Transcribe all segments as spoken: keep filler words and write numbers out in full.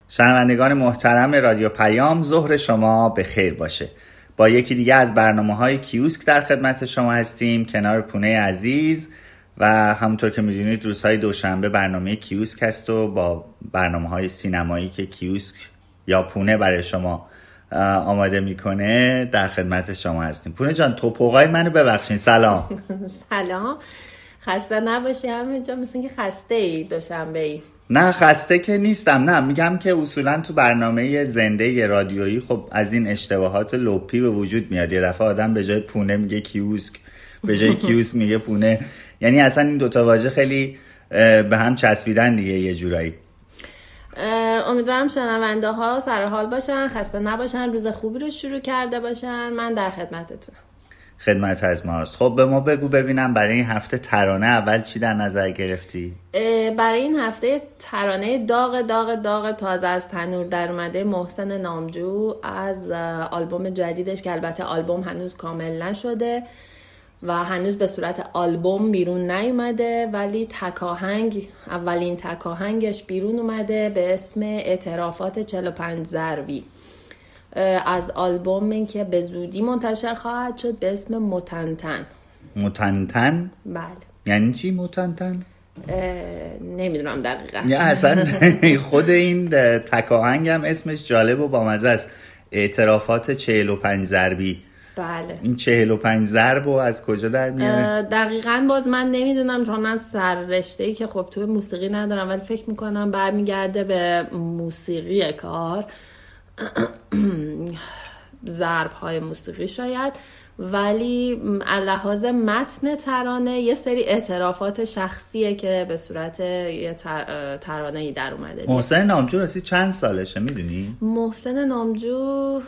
شنوندگان محترم رادیو پیام، ظهر شما به خیر باشه. با یکی دیگه از برنامه‌های کیوسک در خدمت شما هستیم کنار پونه عزیز و همونطور که می‌دونید روزهای دوشنبه برنامه کیوسک هست و با برنامه‌های سینمایی که کیوسک یا پونه برای شما آماده میکنه در خدمت شما هستیم. پونه جان، توپوقای منو ببخشین. سلام. سلام، خسته نباشی. همینجا مثل که خسته ای دوشنبه ای. نه خسته که نیستم، نه میگم که اصولا تو برنامه زنده رادیویی خب از این اشتباهات لپی به وجود میاد. یه دفعه آدم به جای پونه میگه کیوسک، به جای کیوسک میگه پونه. یعنی اصلا این دوتا واژه خیلی به هم چسبیدن دیگه یه جورایی. امیدوارم شنونده ها سر حال باشن، خسته نباشن، روز خوبی رو شروع کرده باشن. من در خدمتتونم. خدمت از ماست. خب به ما بگو ببینم برای این هفته ترانه اول چی در نظر گرفتی؟ برای این هفته ترانه داغ داغ داغ تازه از تنور در اومده محسن نامجو از آلبوم جدیدش که البته آلبوم هنوز کامل نشده و هنوز به صورت آلبوم بیرون نیومده، ولی تکاهنگ اولین تکاهنگش بیرون اومده به اسم اعترافات چهل و پنج ضربی از آلبومی که به زودی منتشر خواهد شد به اسم متنتن. متنتن؟ بله. یعنی چی متنتن؟ نمیدونم دقیقا. یا اصلا خود این تکاهنگ هم اسمش جالب و بامزه است، اعترافات چهل و پنج ضربی. بله. این چهل و پنج ضرب رو از کجا در میاره؟ دقیقاً باز من نمیدونم چون من سررشته‌ای که خب توی موسیقی ندارم، ولی فکر میکنم برمیگرده به موسیقی کار، ضرب های موسیقی شاید، ولی لحاظ متن ترانه یه سری اعترافات شخصیه که به صورت یه تر... ترانه‌ای در اومده. محسن نامجو راستی چند سالشه میدونی؟ محسن نامجو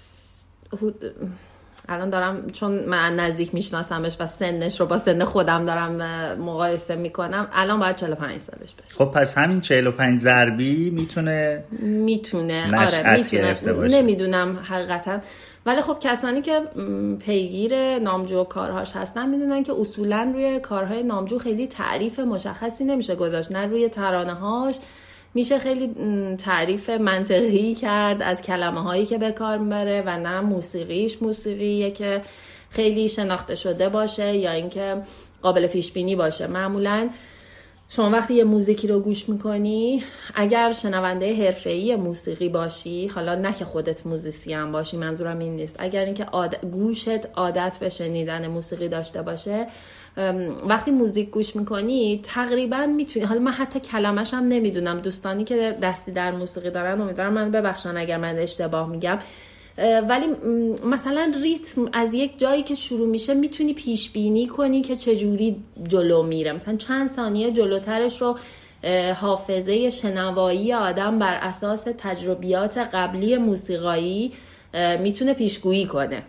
الان دارم چون من نزدیک میشناسمش و سنش رو با سن خودم دارم مقایسه میکنم، الان باید چهل و پنج سالش بشه. خب پس همین چهل و پنج ضربی میتونه میتونه آره میتونه، نمیدونم حقیقتا، ولی خب کسانی که پیگیر نامجو و کارهاش هستن میدونن که اصولا روی کارهای نامجو خیلی تعریف مشخصی نمیشه گذاشت، نه روی ترانه‌هاش میشه خیلی تعریف منطقی کرد از کلمه هایی که به کار میبره و نه موسیقیش موسیقیه که خیلی شناخته شده باشه یا اینکه قابل پیش بینی باشه. معمولا شما وقتی یه موزیکی رو گوش میکنی، اگر شنونده حرفه‌ای موسیقی باشی، حالا نه که خودت موزیسین باشی، منظورم این نیست، اگر اینکه عادت، گوشت عادت به شنیدن موسیقی داشته باشه، وقتی موزیک گوش میکنی تقریبا میتونی، حالا من حتی کلمش هم نمیدونم، دوستانی که دستی در موسیقی دارن امیدوارم من ببخشن اگر من اشتباه میگم، ولی مثلا ریتم از یک جایی که شروع میشه میتونی پیش بینی کنی که چجوری جلو میره، مثلا چند ثانیه جلوترش رو حافظه شنوایی آدم بر اساس تجربیات قبلی موسیقایی میتونه پیشگویی کنه.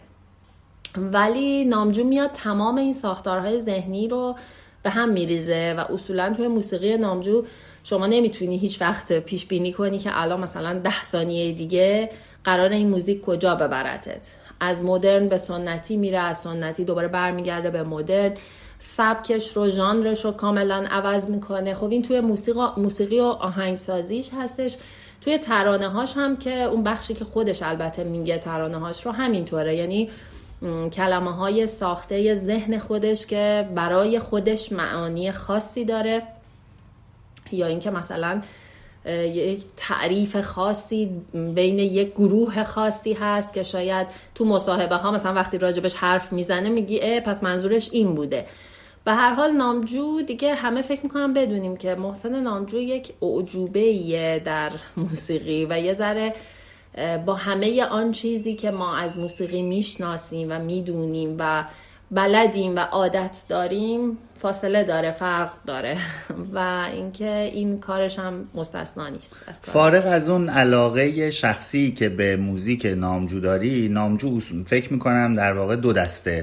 ولی نامجو میاد تمام این ساختارهای ذهنی رو به هم میریزه و اصولا توی موسیقی نامجو شما نمیتونی هیچ وقت پیش بینی کنی که الان مثلا ده ثانیه دیگه قرار این موزیک کجا ببرتت، از مدرن به سنتی میره، از سنتی دوباره برمیگرده به مدرن، سبکش رو، ژانرش رو کاملا عوض میکنه. خب این توی موسیقی موسیقی و آهنگسازیش هستش. توی ترانه هاش هم که اون بخشی که خودش البته میگه ترانه هاش رو همینطوره، یعنی کلمه های ساخته ذهن خودش که برای خودش معانی خاصی داره، یا اینکه مثلا یک تعریف خاصی بین یک گروه خاصی هست که شاید تو مصاحبه ها مثلا وقتی راجبش حرف میزنه میگی اه پس منظورش این بوده. به هر حال نامجو دیگه همه فکر میکنم بدونیم که محسن نامجو یک اعجوبه‌ایه در موسیقی و یه ذره با همه آن چیزی که ما از موسیقی میشناسیم و میدونیم و بلدیم و عادت داریم فاصله داره، فرق داره و اینکه این کارش هم مستثنا نیست. فارغ از اون علاقه شخصی که به موزیک نامجو داری، نامجو فکر میکنم در واقع دو دسته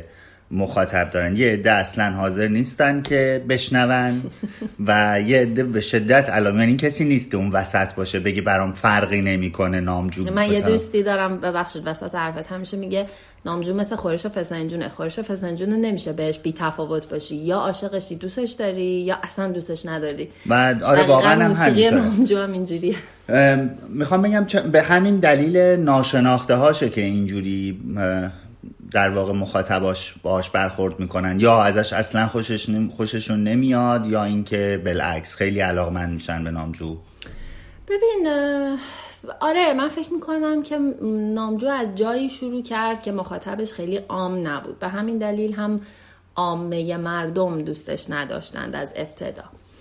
مخاطب دارن. یه عده اصلا حاضر نیستن که بشنون و یه عده به شدت علاوه، یعنی کسی نیست که اون وسط باشه بگی برام فرقی نمیکنه نامجو. من یه دوستی دارم ببخشید وسط حرفت، همیشه میگه نامجو مثل خورش و فسنجونه. خورش و فسنجونه نمیشه بهش بی تفاوت باشی، یا عاشقشی دوستش داری یا اصلا دوستش نداری. و آره واقعا هم موسیقی نامجو هم اینجوریه. میخوام بگم به همین دلیل ناشناخته هاشه که اینجوری در واقع مخاطباش باهاش برخورد میکنن، یا ازش اصلا خوشش نم... خوششون نمیاد، یا اینکه بالعکس خیلی علاقمند میشن به نامجو. ببین آره من فکر میکنم که نامجو از جایی شروع کرد که مخاطبش خیلی عام نبود، به همین دلیل هم عامه مردم دوستش نداشتند از ابتدا.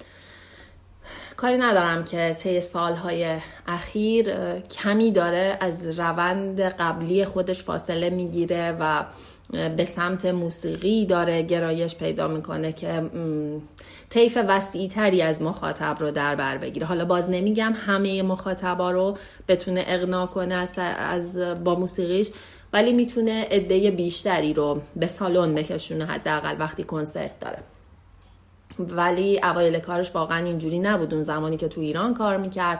کاری ندارم که طی سالهای اخیر کمی داره از روند قبلی خودش فاصله میگیره و به سمت موسیقی داره گرایش پیدا میکنه که طیف وسیع تری از مخاطب رو در بر بگیره. حالا باز نمیگم همه مخاطبا رو بتونه اقناع کنه از, از با موسیقیش، ولی میتونه عده بیشتری رو به سالن بکشونه حداقل وقتی کنسرت داره. ولی اوایل کارش واقعا اینجوری نبود. اون زمانی که تو ایران کار میکرد،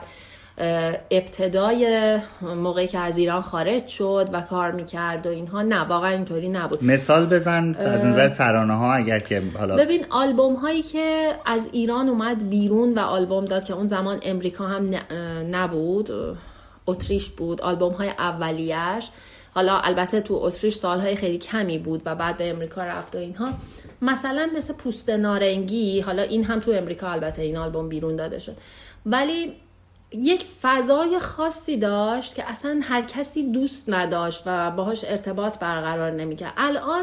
ابتدای موقعی که از ایران خارج شد و کار میکرد و اینها، نه واقعا اینطوری نبود. مثال بزن از نظر ترانه ها اگر که حالا. ببین آلبوم هایی که از ایران اومد بیرون و آلبوم داد که اون زمان امریکا هم نبود، اتریش بود آلبوم های اولیش. حالا البته تو اتریش سالهای خیلی کمی بود و بعد به امریکا رفت و اینها. مثلا مثل پوست نارنگی، حالا این هم تو امریکا البته این آلبوم بیرون داده شد، ولی یک فضای خاصی داشت که اصلا هر کسی دوست نداشت و باهاش ارتباط برقرار نمیکرد. الان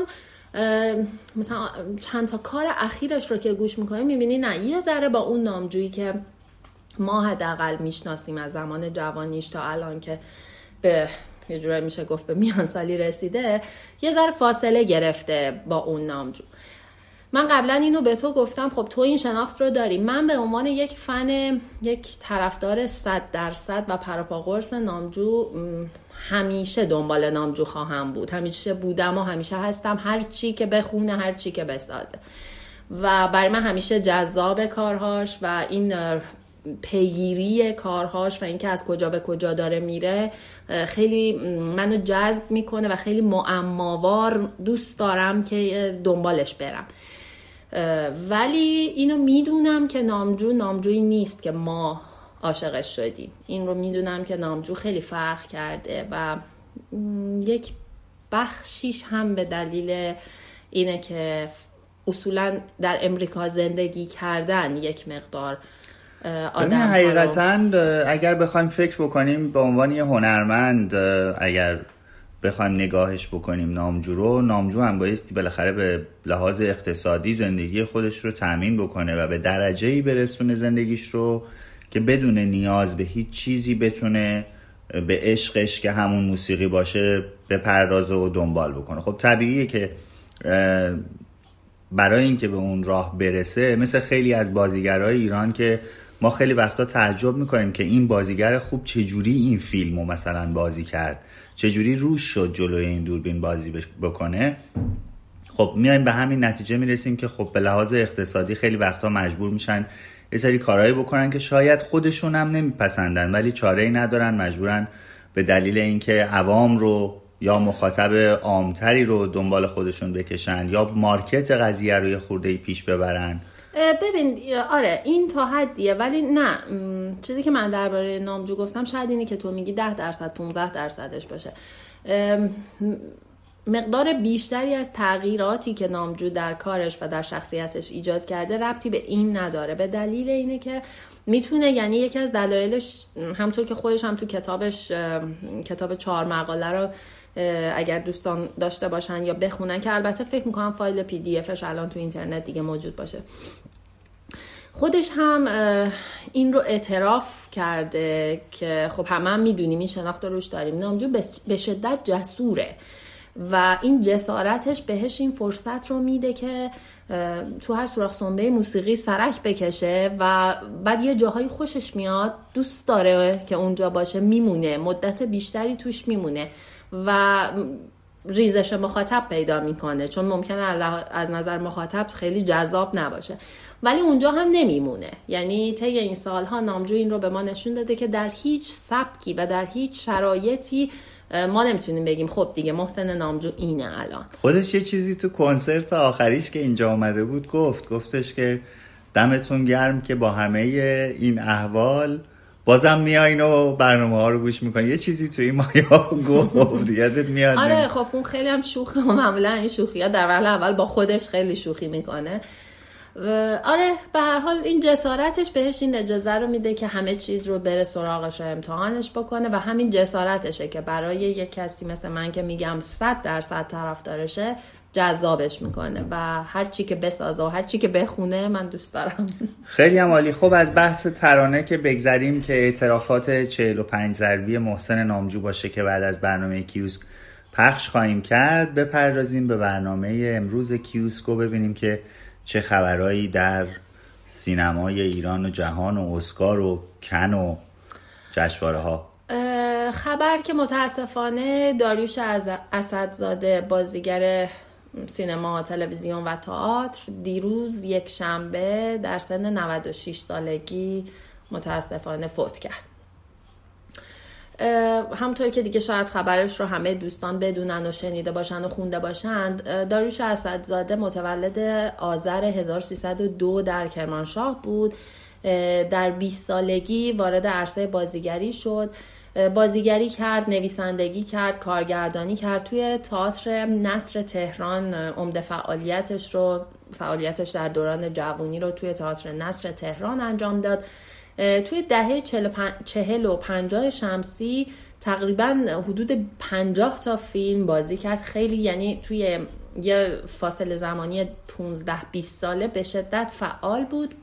مثلا چند تا کار اخیرش رو که گوش میکنی میبینی نه یه ذره با اون نامجویی که ما حداقل میشناسیم از زمان جوانیش تا الان که به یه جورایی میشه گفت به میان سالی رسیده، یه ذره فاصله گرفته با اون نامجو. من قبلا اینو به تو گفتم، خب تو این شناخت رو داری. من به عنوان یک فن، یک طرفدار صد درصد و پروپاگورس نامجو همیشه دنبال نامجو خواهم بود. همیشه بودم و همیشه هستم، هر چی که بخونه، هر چی که بسازه. و برای من همیشه جذاب کارهاش و این پیگیری کارهاش و اینکه از کجا به کجا داره میره خیلی منو جذب میکنه و خیلی معماوار دوست دارم که دنبالش برم. ولی اینو میدونم که نامجو نامجویی نیست که ما عاشقش شدیم. این رو میدونم که نامجو خیلی فرق کرده و یک بخشیش هم به دلیل اینه که اصولا در امریکا زندگی کردن یک مقدار آدم حقیقتاً اگر بخوایم فکر بکنیم به عنوان یه هنرمند، اگر بخوایم نگاهش بکنیم نامجو رو، نامجو هم بایستی بالاخره به لحاظ اقتصادی زندگی خودش رو تامین بکنه و به درجه‌ای برسونه زندگیش رو که بدون نیاز به هیچ چیزی بتونه به عشقش که همون موسیقی باشه بپردازه و دنبال بکنه. خب طبیعیه که برای اینکه به اون راه برسه، مثل خیلی از بازیگرای ایران که ما خیلی وقتا تعجب میکنیم که این بازیگر خوب چجوری این فیلمو مثلا بازی کرد، چجوری روش شد جلوی این دوربین بازی بکنه. خب میایم به همین نتیجه میرسیم که خب به لحاظ اقتصادی خیلی وقتا مجبور میشن یه سری کارهایی بکنن که شاید خودشون هم نمیپسندن، ولی چاره‌ای ندارن، مجبورن به دلیل اینکه عوام رو یا مخاطب عامتری رو دنبال خودشون بکشن یا مارکت قضیه رو یه خورده‌ای پیش ببرن. ببین آره این تا حدیه، ولی نه چیزی که من درباره نامجو گفتم شاید اینه که تو میگی ده درصد پونزده درصدش باشه. مقدار بیشتری از تغییراتی که نامجو در کارش و در شخصیتش ایجاد کرده ربطی به این نداره، به دلیل اینه که میتونه، یعنی یکی از دلایلش همونطور که خودش هم تو کتابش کتاب چهار مقاله رو اگر دوستان داشته باشن یا بخونن، که البته فکر میکنم فایل پی دی افش الان تو اینترنت دیگه موجود باشه، خودش هم این رو اعتراف کرده که خب همه هم میدونیم این شناخت رو روش داریم، نامجو به شدت جسوره و این جسارتش بهش این فرصت رو میده که تو هر سوراخ سنبه موسیقی سرک بکشه و بعد یه جاهای خوشش میاد، دوست داره که اونجا باشه، میمونه، مدت بیشتری توش میمونه و ریزش مخاطب پیدا میکنه، چون ممکنه از نظر مخاطب خیلی جذاب نباشه، ولی اونجا هم نمیمونه. یعنی طی این سالها نامجو این رو به ما نشون داده که در هیچ سبکی و در هیچ شرایطی ما نمیتونیم بگیم خب دیگه محسن نامجو اینه الان. خودش یه چیزی تو کنسرت آخریش که اینجا اومده بود گفت گفتش که دمتون گرم که با همه این احوال بازم میایین و برنامه ها رو گوش میکنین. یه چیزی توی این مایا گفت یادت میاد؟ آره خب اون خیلی هم شوخه و معمولا این شوخی ها در وهله اول با خودش خیلی شوخی میکنه. آره به هر حال این جسارتش بهش این اجازه رو میده که همه چیز رو بره سراغش و امتحانش بکنه و همین جسارتشه که برای یک کسی مثل من که میگم صد درصد طرفدارشه جذابش میکنه و هر چی که بسازه و هر چی که بخونه من دوست دارم. خیلی هم عالی. خب از بحث ترانه که بگذریم که اعترافات چهل و پنج ضربی محسن نامجو باشه که بعد از برنامه کیوسک پخش خواهیم کرد، بپردازیم به برنامه امروز کیوسک و ببینیم که چه خبرایی در سینمای ایران و جهان و اسکار و کن و جشنواره ها. خبر که متاسفانه داریوش اسدزاده بازیگر سینما، تلویزیون و تئاتر دیروز یک شنبه در سن نود و شش سالگی متاسفانه فوت کرد. همونطور که دیگه شاید خبرش رو همه دوستان بدونن و شنیده باشن و خونده باشند، داریوش اسدزاده متولد آذر هزار و سیصد و دو در کرمانشاه بود. در بیست سالگی وارد عرصه بازیگری شد. بازیگری کرد، نویسندگی کرد، کارگردانی کرد. توی تئاتر نصر تهران عمده فعالیتش رو فعالیتش در دوران جوانی رو توی تئاتر نصر تهران انجام داد. توی دهه چهل و پنجاه شمسی تقریبا حدود پنجاه تا فیلم بازی کرد. خیلی یعنی توی یه فاصله زمانی پانزده بیست ساله به شدت فعال بود.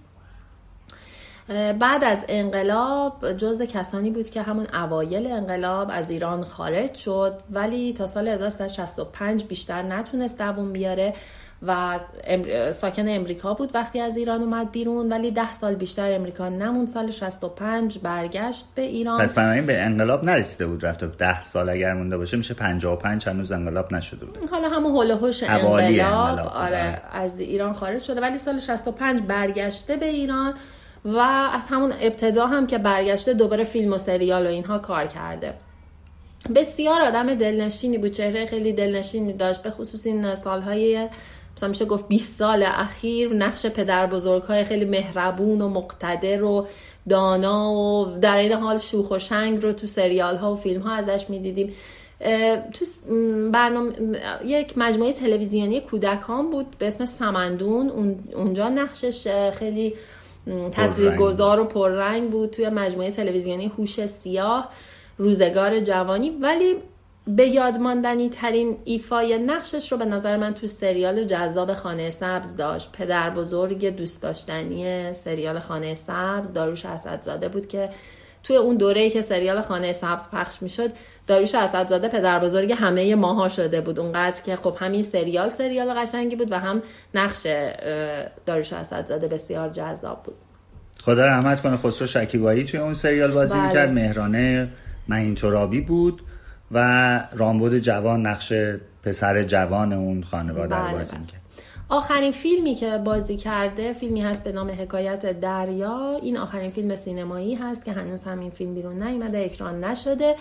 بعد از انقلاب جزو کسانی بود که همون اوایل انقلاب از ایران خارج شد، ولی تا سال هزار و سیصد و شصت و پنج بیشتر نتونست دوام بیاره و ساکن امریکا بود وقتی از ایران اومد بیرون، ولی ده سال بیشتر امریکا نمون. سال شصت و پنج برگشت به ایران. پس بنابراین به انقلاب نرسیده بود، رفته ده سال اگر مونده باشه میشه پنجاه و پنج هنوز انقلاب نشده بود. حالا همون هول و هوش انقلاب, انقلاب آره از ایران خارج شده، ولی سال شصت و پنج برگشته به ایران و از همون ابتدا هم که برگشته دوباره فیلم و سریال و اینها کار کرده. بسیار آدم دلنشینی بود، چهره خیلی دلنشینی داشت، به خصوص این سالهای مثلا میشه گفت بیست سال اخیر نقش پدر بزرگ‌های خیلی مهربون و مقتدر و دانا و در این حال شوخ و شنگ رو تو سریال ها و فیلم ها ازش میدیدیم. تو برنامه یک مجموعه تلویزیونی کودکان بود به اسم سمندون، اونجا نقشش خیلی تاثیرگذار و پررنگ بود. توی مجموعه تلویزیونی هوش سیاه، روزگار جوانی، ولی به یادماندنی ترین ایفای نقشش رو به نظر من تو سریال جذاب خانه سبز داشت. پدر بزرگ دوست داشتنی سریال خانه سبز داریوش اسدزاده بود که توی اون دوره‌ای که سریال خانه سبز پخش میشد داریوش اسدزاده پدر بزرگ همه ماها شده بود، اونقدر که خب همین سریال سریال قشنگی بود و هم نقش داریوش اسدزاده بسیار جذاب بود. خدا رحمت کنه خسرو شکیبایی توی اون سریال بازی بله. میکرد. مهرانه معین ترابی بود و رامبد جوان نقش پسر جوان اون خانواده رو بازی میکرد. آخرین فیلمی که بازی کرده فیلمی هست به نام حکایت دریا. این آخرین فیلم سینمایی هست که هنوز همین فیلم بیرون نیامده، اکران نشده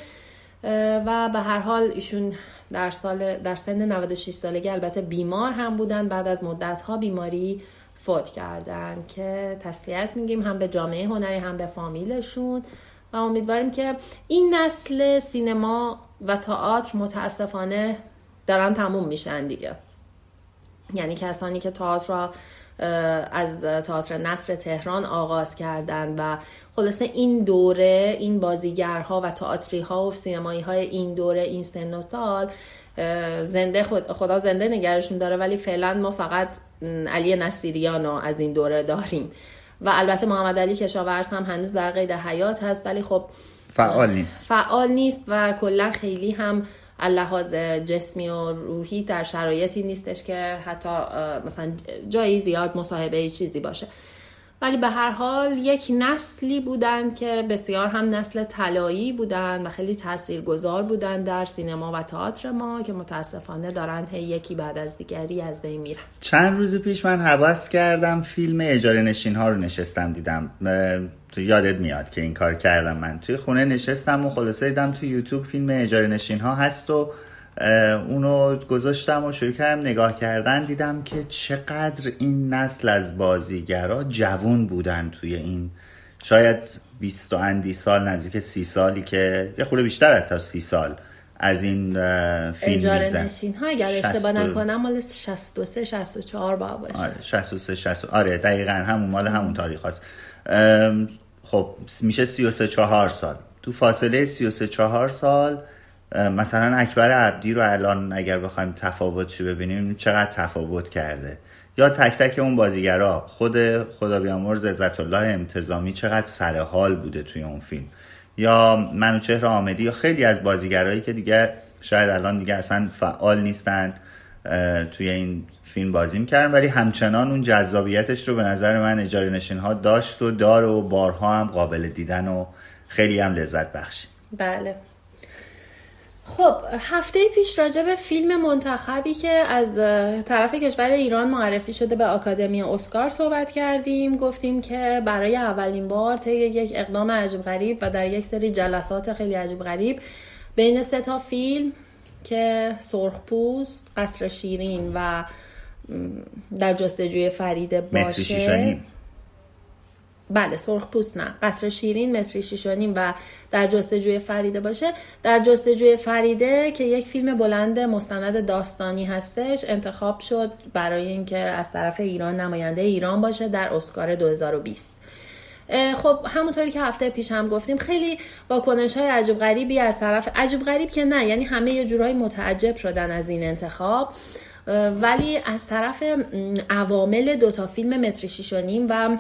و به هر حال ایشون در سال در سن نود و شش سالگی البته بیمار هم بودن، بعد از مدت‌ها بیماری فوت کردن که تسلیت میگیم هم به جامعه هنری هم به فامیلشون و امیدواریم که این نسل سینما و تئاتر متاسفانه دارن تموم میشن دیگه. یعنی کسانی که تئاتر را از تئاتر نصر تهران آغاز کردن و خلاصه این دوره این بازیگرها و تئاتری ها و سینمایی های این دوره این سن و سال زنده خدا زنده نگرشون داره، ولی فعلا ما فقط علی نصیریان رو از این دوره داریم و البته محمد علی کشاورز هم هنوز در قید حیات هست ولی خب فعال نیست فعال نیست و کلا خیلی هم لحاظ جسمی و روحی در شرایطی نیستش که حتی مثلا جایی زیاد مصاحبه چیزی باشه. ولی به هر حال یک نسلی بودن که بسیار هم نسل طلایی بودن و خیلی تاثیرگذار بودن در سینما و تئاتر ما که متاسفانه دارن هی یکی بعد از دیگری از بین میرن. چند روز پیش من حواس کردم فیلم اجاره نشین ها رو نشستم دیدم. تو یادت میاد که این کار کردم. من توی خونه نشستم و خلاصه دیدم تو یوتیوب فیلم اجاره نشین ها هست و اونو گذاشتم و شروع کردم نگاه کردن. دیدم که چقدر این نسل از بازیگرا جوان بودن توی این شاید بیست و اندی سال، نزدیک سی سالی که یه خورده بیشتر حتی سی سال از این فیلم اجاره نشین ها اگر اشتباه نکنم مال شصت و سه شصت و چهار با باشه. آره شصت و سه شصت آره دقیقاً همون مال همون تاریخ هست. خب میشه سی و سه چهار سال. تو فاصله سی و سه چهار سال مثلا اکبر عبدی رو الان اگر بخوایم تفاوتشو ببینیم چقدر تفاوت کرده، یا تک تک اون بازیگرا، خود خدا بیامرز عزت الله انتظامی چقدر سر حال بوده توی اون فیلم، یا منوچهر عامدی، یا خیلی از بازیگرایی که دیگه شاید الان دیگه اصلا فعال نیستن توی این فیلم بازی می‌کردن ولی همچنان اون جذابیتش رو به نظر من اجاره نشین ها داشت و داره و بارها هم قابل دیدن و خیلی هم لذت بخشی. بله. خب هفته پیش راجع به فیلم منتخبی که از طرف کشور ایران معرفی شده به آکادمی اسکار صحبت کردیم. گفتیم که برای اولین بار طی یک اقدام عجیب غریب و در یک سری جلسات خیلی عجیب غریب بین سه تا فیلم که سرخپوست، قصر شیرین و در جستجوی فریده باشه، بله سرخپوست نه قصر شیرین، مصری شیشانیم و در جستجوی فریده باشه، در جستجوی فریده که یک فیلم بلند مستند داستانی هستش انتخاب شد برای اینکه از طرف ایران نماینده ایران باشه در اسکار دو هزار و بیست. خب همونطوری که هفته پیش هم گفتیم خیلی واکنش‌های عجیب غریبی از طرف، عجیب غریب که نه یعنی همه یه جورایی متعجب شدن از این انتخاب، ولی از طرف عوامل دوتا فیلم متری شیش و نیم و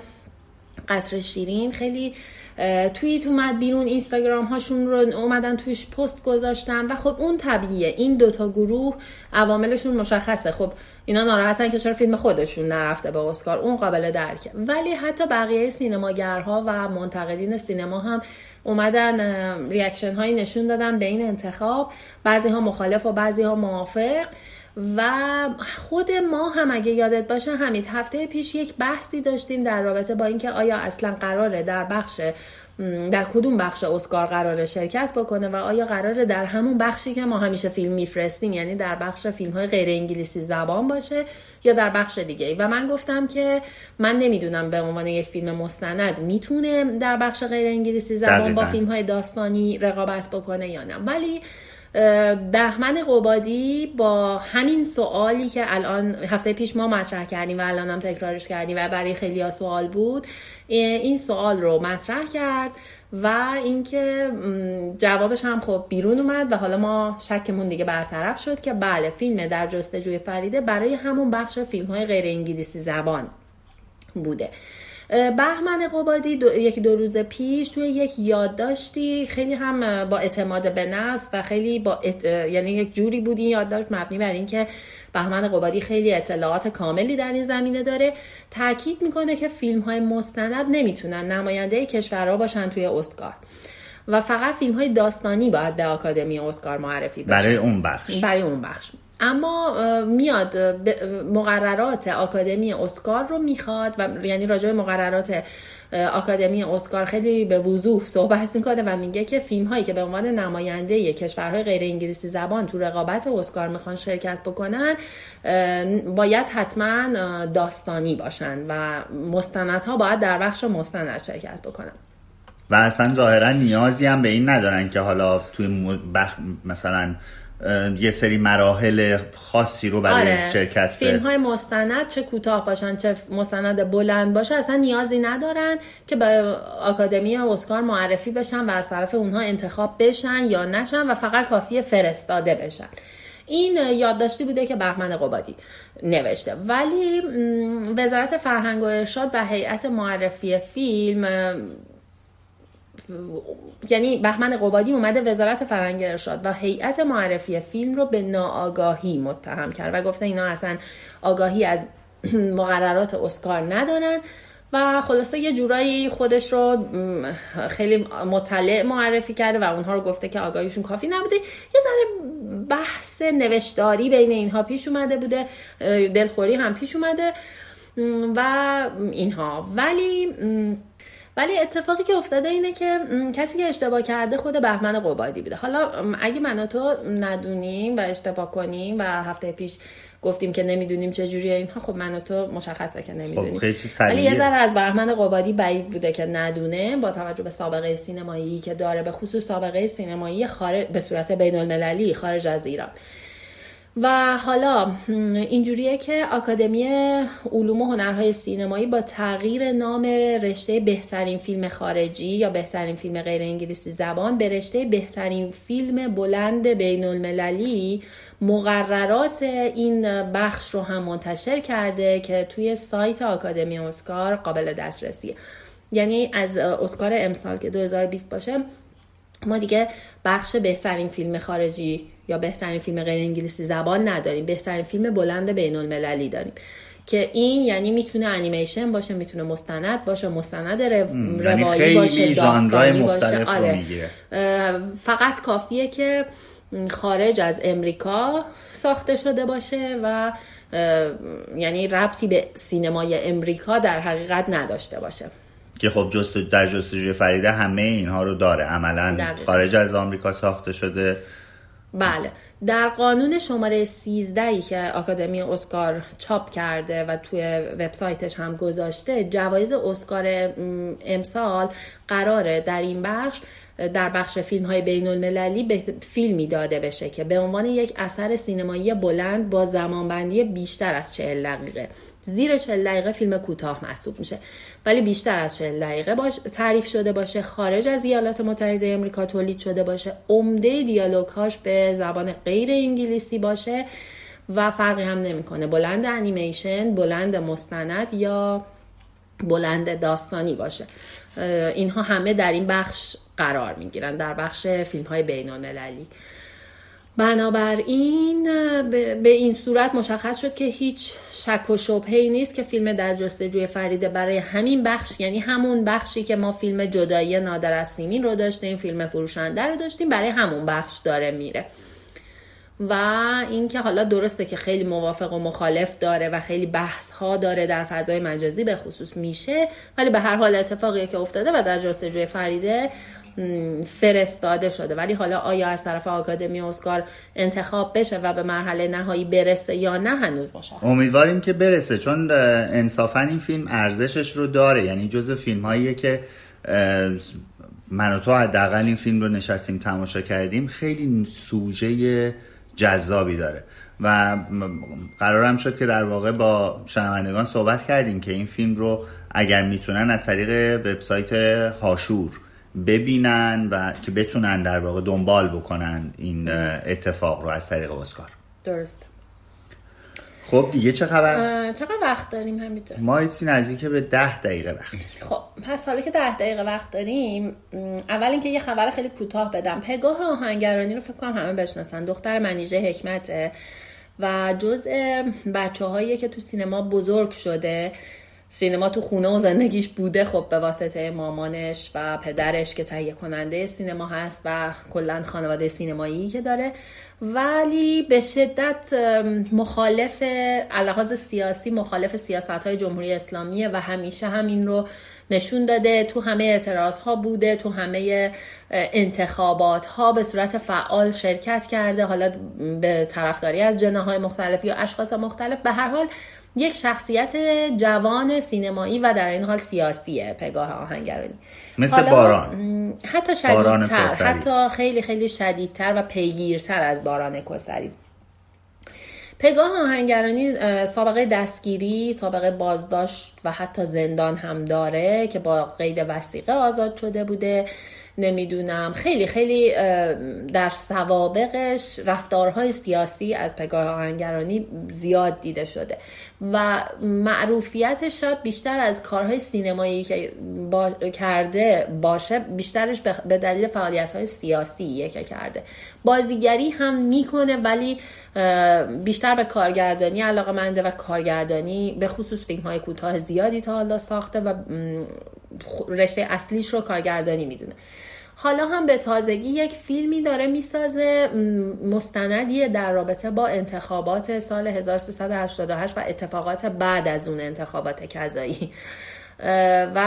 قصر شیرین خیلی توییت اومد بیرون، اینستاگرام هاشون رو اومدن توش پست گذاشتن و خب اون طبیعیه، این دوتا گروه عواملشون مشخصه، خب اینا ناراحتن که چرا فیلم خودشون نرفته به اسکار، اون قابل درکه. ولی حتی بقیه سینماگرها و منتقدین سینما هم اومدن ریاکشن هایی نشون دادن به این انتخاب، بعضی ها مخالف و بعضی ها موافق. و خود ما هم اگه یادت باشه حمید هفته پیش یک بحثی داشتیم در رابطه با اینکه آیا اصلا قراره در بخش در کدوم بخش اسکار قراره شرکت بکنه و آیا قراره در همون بخشی که ما همیشه فیلم میفرستیم یعنی در بخش فیلم‌های غیر انگلیسی زبان باشه یا در بخش دیگه. و من گفتم که من نمیدونم به عنوان یک فیلم مستند میتونه در بخش غیر انگلیسی زبان با فیلم‌های داستانی رقابت بکنه یا نه، ولی بهمن قبادی با همین سوالی که الان هفته پیش ما مطرح کردیم و الان هم تکرارش کردیم و برای خیلی ها سوال بود، این سوال رو مطرح کرد و اینکه جوابش هم خب بیرون اومد و حالا ما شکمون دیگه برطرف شد که بله فیلم در جستجوی فریده برای همون بخش فیلم‌های غیر انگلیسی زبان بوده. بهمن قبادی دو، یکی دو روز پیش توی یک یادداشتی خیلی هم با اعتماد به نفس و خیلی با ات... یعنی یک جوری بود این یادداشت مبنی بر این که بهمن قبادی خیلی اطلاعات کاملی در این زمینه داره، تاکید میکنه که فیلم‌های مستند نمیتونن نماینده کشورها باشن توی اسکار و فقط فیلم‌های داستانی باید به آکادمی اسکار معرفی بشن برای اون بخش برای اون بخش اما میاد مقررات آکادمی اسکار رو میخواد و یعنی راجع به مقررات آکادمی اسکار خیلی به وضوح صحبت میکنه و میگه که فیلم هایی که به عنوان نماینده کشورهای غیر انگلیسی زبان تو رقابت اسکار میخوان شرکت بکنن باید حتما داستانی باشن و مستندها باید در بخش مستند شرکت بکنن و اصلا ظاهرا نیازی هم به این ندارن که حالا توی بخ... مثلا یه سری مراحل خاصی رو برای آره. شرکت فیلم های مستند چه کوتاه باشن چه مستند بلند باشه اصلا نیازی ندارن که به آکادمی اسکار معرفی بشن و از طرف اونها انتخاب بشن یا نشن و فقط کافیه فرستاده بشن. این یادداشتی بوده که بهمن قبادی نوشته، ولی وزارت فرهنگ و ارشاد و هیئت معرفی فیلم یعنی بهمن قبادی اومده وزارت فرهنگ ارشاد و هیئت معرفی فیلم رو به ناآگاهی متهم کرد و گفته اینا اصلا آگاهی از مقررات اسکار ندارن و خلاصه یه جورایی خودش رو خیلی مطلع معرفی کرده و اونها رو گفته که آگاهیشون کافی نبوده. یه ذره بحث نوشتاری بین اینها پیش اومده بوده، دلخوری هم پیش اومده و اینها. ولی ولی اتفاقی که افتاده اینه که کسی که اشتباه کرده خود بهمن قبادی بوده. حالا اگه من و تو ندونیم و اشتباه کنیم و هفته پیش گفتیم که نمیدونیم چه جوریه اینها، خب من و تو مشخصه که نمیدونیم. خب ولی یه ذره از بهمن قبادی بعید بوده که ندونه، با توجه به سابقه سینمایی که داره، به خصوص سابقه سینمایی خارج به صورت بین المللی خارج از ایران. و حالا اینجوریه که آکادمی علوم و هنرهای سینمایی با تغییر نام رشته بهترین فیلم خارجی یا بهترین فیلم غیر انگلیسی زبان به رشته بهترین فیلم بلند بین المللی مقررات این بخش رو هم منتشر کرده که توی سایت آکادمی اسکار قابل دسترسیه. یعنی از اسکار امسال که دو هزار و بیست باشه ما دیگه بخش بهترین فیلم خارجی یا بهترین فیلم غیر انگلیسی زبان نداریم، بهترین فیلم بلند بین المللی داریم که این یعنی میتونه انیمیشن باشه، میتونه مستند باشه، مستند روایی باشه، داستانی باشه. آره. فقط کافیه که خارج از امریکا ساخته شده باشه و یعنی ربطی به سینمای امریکا در حقیقت نداشته باشه. که خب جست در جستجوی فریده همه اینها رو داره، عملاً خارج از آمریکا ساخته شده. بله، در قانون شماره سیزده که آکادمی اسکار چاپ کرده و توی وبسایتش هم گذاشته، جوایز اسکار امسال قراره در این بخش، در بخش فیلم های بین المللی، به فیلمی داده بشه که به عنوان یک اثر سینمایی بلند با زمانبندی بیشتر از چهل دقیقه، زیر چهل دقیقه فیلم کوتاه محسوب میشه، ولی بیشتر از چهل دقیقه باش تعریف شده باشه، خارج از ایالات متحده آمریکا تولید شده باشه، عمده دیالوگ‌هاش به زبان غیر انگلیسی باشه و فرقی هم نمیکنه بلند انیمیشن، بلند مستند یا بلند داستانی باشه. اینها همه در این بخش قرار میگیرن، در بخش فیلم های بین المللی. بنابراین به این صورت مشخص شد که هیچ شک و شبهه‌ای نیست که فیلم در جستجوی فریده برای همین بخش، یعنی همون بخشی که ما فیلم جدایی نادر از سیمین رو داشتیم، فیلم فروشنده رو داشتیم، برای همون بخش داره میره. و اینکه حالا درسته که خیلی موافق و مخالف داره و خیلی بحث ها داره در فضای مجازی به خصوص میشه، ولی به هر حال اتفاقی که افتاده و در جستجوی فریده فرستاده شده. ولی حالا آیا از طرف آکادمی اسکار انتخاب بشه و به مرحله نهایی برسه یا نه هنوز مشخص. امیدواریم که برسه، چون انصافا این فیلم ارزشش رو داره. یعنی جزء فیلم هاییه که من و تو حداقل این فیلم رو نشستیم تماشا کردیم، خیلی سوژه جذابی داره و قرارم شد که در واقع با شنوندگان صحبت کردیم که این فیلم رو اگر میتونن از طریق وبسایت هاشور ببینن و که بتونن در واقع دنبال بکنن این اتفاق رو از طریق اسکار. درست. خب دیگه چه خبر؟ چقدر وقت داریم همینطور؟ ما ایسی نزدیک به ده دقیقه وقت داریم. خب پس حالا که ده دقیقه وقت داریم، اول اینکه یه خبر خیلی کوتاه بدم. پگاه آهنگرانی رو فکر کنم همه بشناسن، دختر منیژه حکمته و جزء بچه‌هایی که تو سینما بزرگ شده. سینما تو خونه و زندگیش بوده، خب به واسطه مامانش و پدرش که تهیه کننده سینما هست و کلاً خانواده سینمایی که داره، ولی به شدت مخالف لحاظ سیاسی مخالف سیاست‌های جمهوری اسلامیه و همیشه همین رو نشون داده. تو همه اعتراض‌ها بوده، تو همه انتخابات‌ها به صورت فعال شرکت کرده، حالا به طرفداری از جناح‌های مختلف یا اشخاص مختلف. به هر حال یک شخصیت جوان سینمایی و در این حال سیاسیه پگاه آهنگرانی. مثل باران، حتی شدیدتر، حتی خیلی خیلی شدیدتر و پیگیرتر از باران کسری. پگاه آهنگرانی سابقه دستگیری، سابقه بازداشت و حتی زندان هم داره که با قید وثیقه آزاد شده بوده. نمیدونم خیلی خیلی در سوابقش رفتارهای سیاسی از پگاه آهنگرانی زیاد دیده شده و معروفیتش شاید بیشتر از کارهای سینمایی که با... کرده باشه، بیشترش به دلیل فعالیت‌های سیاسیه که کرده. بازیگری هم میکنه ولی بیشتر به کارگردانی علاقه‌منده و کارگردانی به خصوص فیلم‌های کوتاه زیادی تا حالا ساخته و رشته اصلیش رو کارگردانی میدونه. حالا هم به تازگی یک فیلمی داره میسازه مستندیه در رابطه با انتخابات سال هزار و سیصد و هشتاد و هشت و اتفاقات بعد از اون انتخابات کذایی و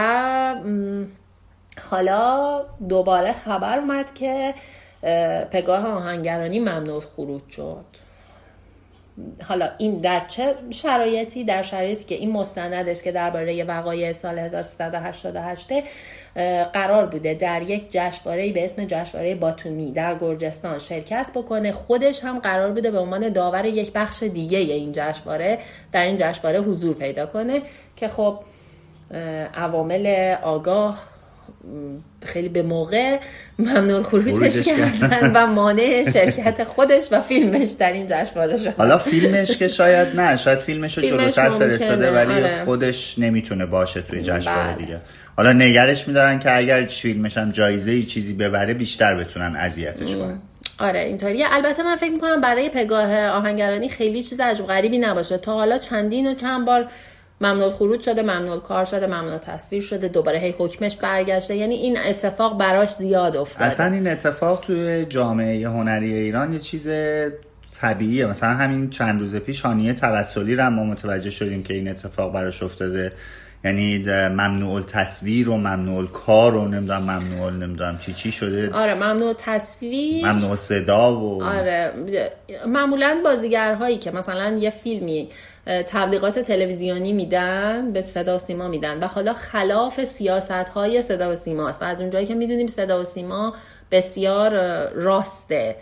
حالا دوباره خبر اومد که پگاه آهنگرانی ممنوع خروج شد. حالا این در چه شرایطی؟ در شرایطی که این مستندش که درباره وقایع سال هزار و سیصد و هشتاد و هشت قرار بوده در یک جشنواره‌ای به اسم جشنواره باتومی در گرجستان شرکت بکنه، خودش هم قرار بوده به عنوان داور یک بخش دیگه این جشنواره در این جشنواره حضور پیدا کنه که خب عوامل آگاه خیلی به موقع ممنوع خروجش کردن و مانع شرکت خودش و فیلمش در این جشنواره شد. حالا فیلمش که شاید نه، شاید فیلمش رو جلوتر فرستاده ولی آره. خودش نمیتونه باشه توی جشنواره دیگه. حالا نگرش میدارن که اگر فیلمش هم جایزه چیزی ببره بیشتر بتونن اذیتش کنن. آره اینطوریه. البته من فکر میکنم برای پگاه آهنگرانی خیلی چیز عجب غریبی نباشه. تا حالا چندین و چند بار ممنوع خروج شده، ممنوع کار شده، ممنوع تصویر شده، دوباره هی حکمش برگشته. یعنی این اتفاق براش زیاد افتاده. اصلا این اتفاق توی جامعه هنری ایران یه چیز طبیعیه. مثلا همین چند روز پیش هانیه توسلی رو ما متوجه شدیم که این اتفاق براش افتاده. یعنی ممنوع تصویر و ممنوع کار و نمیدونم ممنوع نمیدونم چی چی شده. آره ممنوع تصویر، ممنوع صدا و آره معمولا بازیگرهایی که مثلا یه فیلمی تبلیغات تلویزیونی میدن به صدا و سیما میدن و حالا خلاف سیاست‌های صدا و سیما است و از اونجایی که میدونیم صدا و سیما بسیار راسته،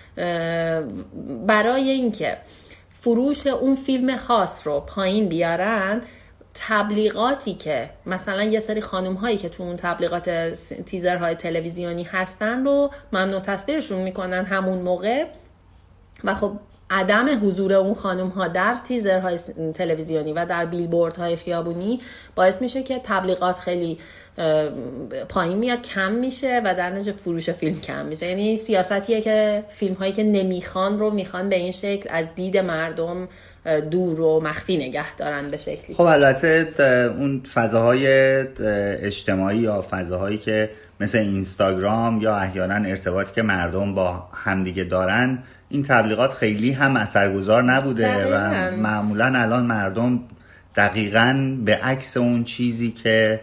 برای اینکه فروش اون فیلم خاص رو پایین بیارن تبلیغاتی که مثلا یه سری خانم هایی که تو اون تبلیغات تیزرهای تلویزیونی هستن رو ممنوع تصویرشون میکنن همون موقع و خب عدم حضور اون خانم ها در تیزرهای تلویزیونی و در بیلبوردهای خیابونی باعث میشه که تبلیغات خیلی پایین میاد، کم میشه و در نتیجه فروش فیلم کم میشه. یعنی سیاستیه که فیلم هایی که نمیخوان رو میخوان به این شکل از دید مردم دور و مخفی نگه دارن به شکلی. خب البته اون فضاهای اجتماعی یا فضاهایی که مثل اینستاگرام یا احیانا ارتباطی که مردم با همدیگه دارن، این تبلیغات خیلی هم اثرگذار نبوده دقیقاً. و معمولا الان مردم دقیقاً به عکس اون چیزی که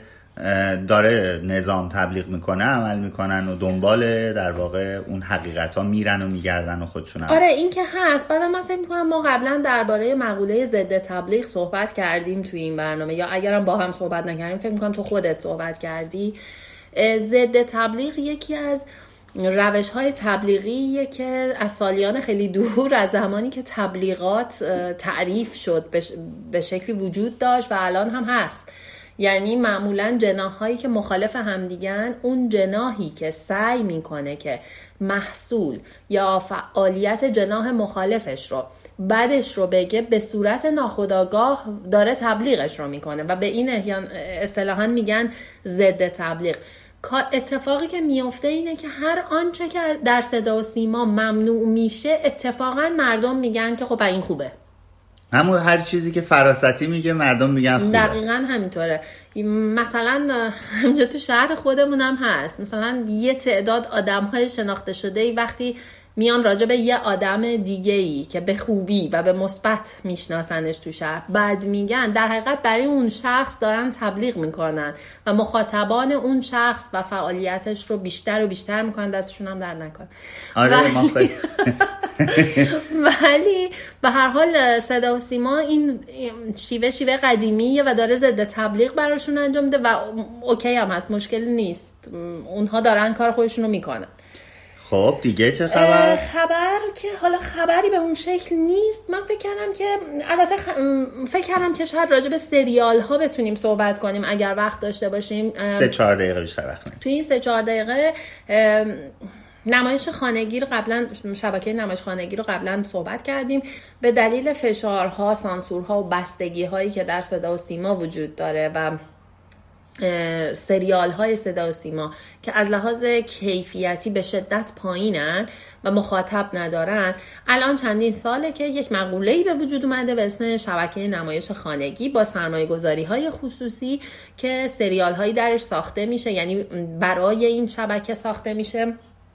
داره نظام تبلیغ میکنه عمل میکنن و دنبال در واقع اون حقیقت ها میرن و میگردن و خودشون هم. آره این که هست. بعد من فکر میکنم ما قبلا درباره مقوله ضد تبلیغ صحبت کردیم توی این برنامه، یا اگرم با هم صحبت نکردیم فکر میکنم تو خودت صحبت کردی. ضد تبلیغ یکی از روش های تبلیغیه که از سالیان خیلی دور، از زمانی که تبلیغات تعریف شد به شکلی وجود داشت و الان هم هست. یعنی معمولاً جناحایی که مخالف همدیگن، اون جناحی که سعی میکنه که محصول یا فعالیت جناح مخالفش رو بعدش رو بگه، به صورت ناخودآگاه داره تبلیغش رو میکنه و به این اصطلاحاً میگن ضد تبلیغ. اتفاقی که میفته اینه که هر آنچه که در صدا و سیما ممنوع میشه اتفاقاً مردم میگن که خب این خوبه. همون هر چیزی که فراستی میگه مردم میگن خوبه. دقیقاً همینطوره. مثلا همینجا تو شهر خودمون هم هست، مثلا یه تعداد آدم‌های شناخته شده‌ای وقتی میان راجع به یه آدم دیگه‌ای که به خوبی و به مثبت میشناسنش تو شهر بعد میگن، در حقیقت برای اون شخص دارن تبلیغ میکنن و مخاطبان اون شخص و فعالیتش رو بیشتر و بیشتر میکنن، دستشون هم در نکن. آره ولی... ما خیلی ولی به هر حال صدا و سیما این شیوه شیوه قدیمیه و داره ضد تبلیغ براشون انجام میده و اوکی هم هست، مشکلی نیست، اونها دارن کار خودشون رو میکنن. خب دیگه چه خبر؟ خبر که حالا خبری به اون شکل نیست. من فکر کردم که البته خ... فکر کردم که شاید راجع به سریال ها بتونیم صحبت کنیم اگر وقت داشته باشیم. سه چهار دقیقه بیشتر وقت نمید. توی این سه چهار دقیقه نمایش خانگی رو قبلا شبکه نمایش خانگی رو قبلا صحبت کردیم. به دلیل فشارها، سانسورها و بستگی هایی که در صدا و سیما وجود داره و سریال های صدا و سیما که از لحاظ کیفیتی به شدت پایینن و مخاطب ندارن، الان چندین ساله که یک مقوله‌ای به وجود اومده به اسم شبکه نمایش خانگی با سرمایه گذاری های خصوصی که سریال هایی درش ساخته میشه، یعنی برای این شبکه ساخته میشه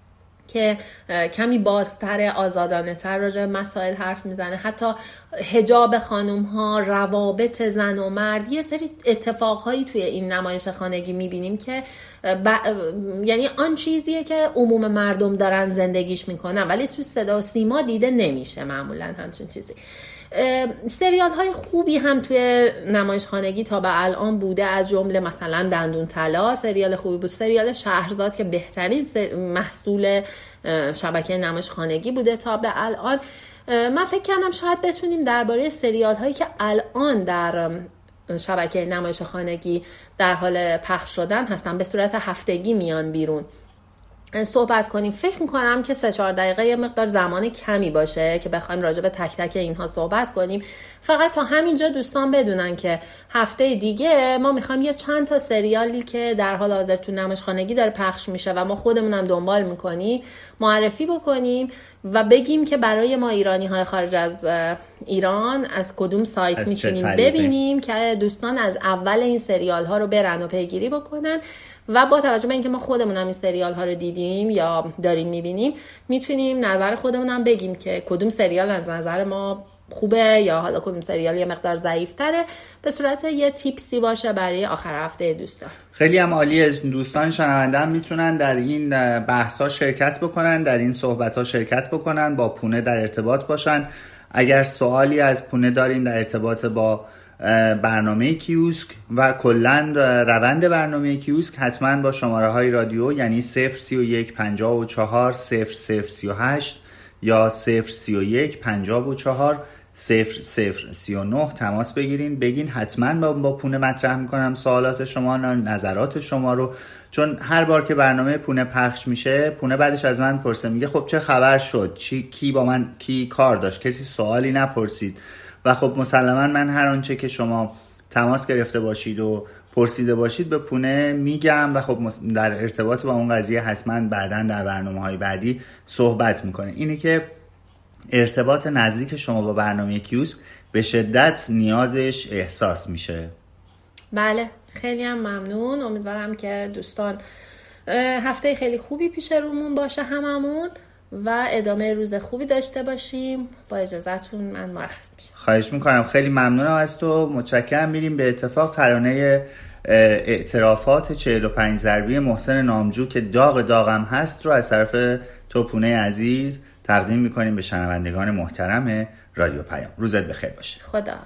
که کمی بازتر، آزادانه تر راجع به مسائل حرف میزنه. حتی حجاب خانم ها، روابط زن و مرد، یه سری اتفاقهایی توی این نمایش خانگی میبینیم که ب... یعنی آن چیزیه که عموم مردم دارن زندگیش میکنن ولی توی صدا و سیما دیده نمیشه معمولا همچین چیزی. سریال های خوبی هم توی نمایش خانگی تا به الان بوده، از جمله مثلا دندون طلا سریال خوبی بود، سریال شهرزاد که بهترین محصول شبکه نمایش خانگی بوده تا به الان. من فکر کردم شاید بتونیم درباره سریال هایی که الان در شبکه نمایش خانگی در حال پخش شدن هستن، به صورت هفتگی میان بیرون، صحبت کنیم. فکر میکنم که سه چهار دقیقه یه مقدار زمان کمی باشه که بخوایم راجع به تک تک اینها صحبت کنیم. فقط تا همینجا دوستان بدونن که هفته دیگه ما میخوایم یه چند تا سریالی که در حال حاضر تو نمایش خانگی داره پخش میشه و ما خودمون هم دنبال میکنیم معرفی بکنیم و بگیم که برای ما ایرانی های خارج از ایران از کدوم سایت میتونیم ببینیم که دوستان از اول این سریال ها رو برن و پیگیری بکنن و با توجه به اینکه ما خودمون هم این سریال ها رو دیدیم یا داریم میبینیم میتونیم نظر خودمون هم بگیم که کدوم سریال از نظر ما خوبه یا حالا کدوم سریال یه مقدار ضعیف تره، به صورت یه تیپسی باشه برای آخر هفته دوستان. خیلی هم عالیه. دوستان شنونده هم میتونن در این بحث ها شرکت بکنن، در این صحبت ها شرکت بکنن، با پونه در ارتباط باشن. اگر سوالی از پونه دارین در ارتباط با برنامه کیوسک و کلن روند برنامه کیوسک، حتما با شماره های رادیو یعنی صفر سی و یک پنجاه و چهار صفر صفر سی و هشت یا صفر سی و یک پنجاه و چهار صفر صفر سی و نه تماس بگیرین، بگین حتما با, با پونه مطرح میکنم سوالات شما، نظرات شما رو. چون هر بار که برنامه پونه پخش میشه، پونه بعدش از من پرسه، میگه خب چه خبر شد، چی کی با من کی کار داشت، کسی سوالی نپرسید. و خب مسلما من هر آنچه که شما تماس گرفته باشید و پرسیده باشید به پونه میگم و خب در ارتباط با اون قضیه حتما بعداً در برنامه‌های بعدی صحبت میکنه. اینه که ارتباط نزدیک شما با برنامه کیوسک به شدت نیازش احساس میشه. بله خیلی هم ممنون. امیدوارم که دوستان هفته خیلی خوبی پیش رومون باشه هممون و ادامه روز خوبی داشته باشیم. با اجازهتون من مرخص میشم. خواهش میکنم. خیلی ممنونم از تو، متشکرم. میریم به اتفاق ترانه اعترافات چهل و پنج ضربی محسن نامجو که داغ داغم هست رو از طرف توپونه عزیز تقدیم میکنیم به شنوندگان محترم رادیو پیام. روزت بخیر باشه. خداحافظ.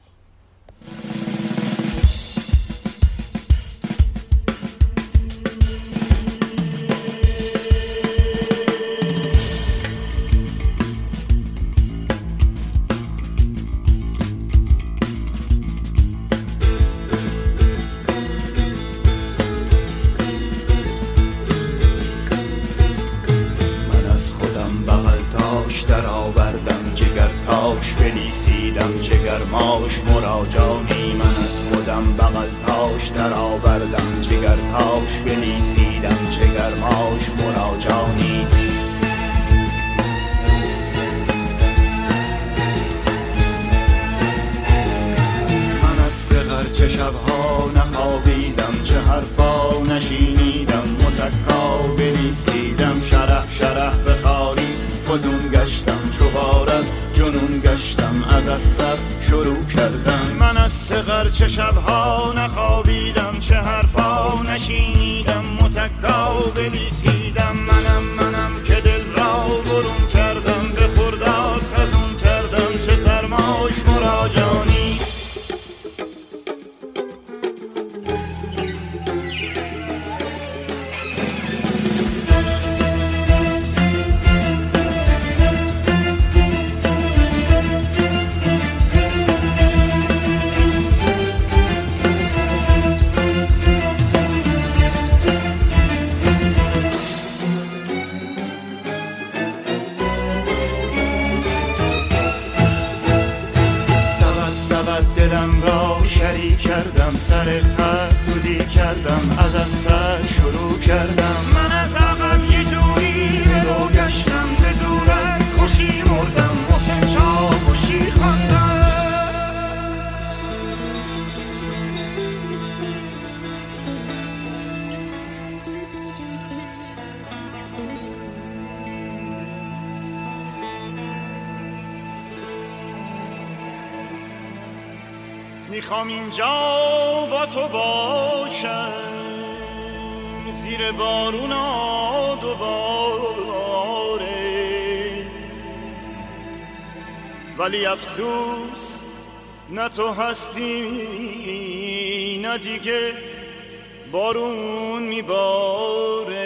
ماش مراجانی من از خودم بغل تاش در آوردم، جگر تاش بلیسیدم جگر ماش مراجانی. من از صغر چه شبها نخوابیدم، چه حرفا نشینیدم، متکا بلیسیدم شرح شرح بخاری فزون گشتم، چوبار از جنون گشتم، از از سر شروع کردم. من از صغر چه شبها نخوابیدم، چه حرفا نشینیدم، متکا بلیسیدم. منم منم که دل را برون کردم، به خرداد خزون کردم، چه سرماش مراجانی. دی کردم، سر خط تو دی کردم، از از سر شروع کردم. من از عقب یه جوری رو گشتم، به زورت خوشی مردم، حسین چا خوشی خواندم. میخوام اینجا با تو باشم، زیر بارونا دوباره، ولی افسوس نه تو هستی نه دیگه بارون میباره.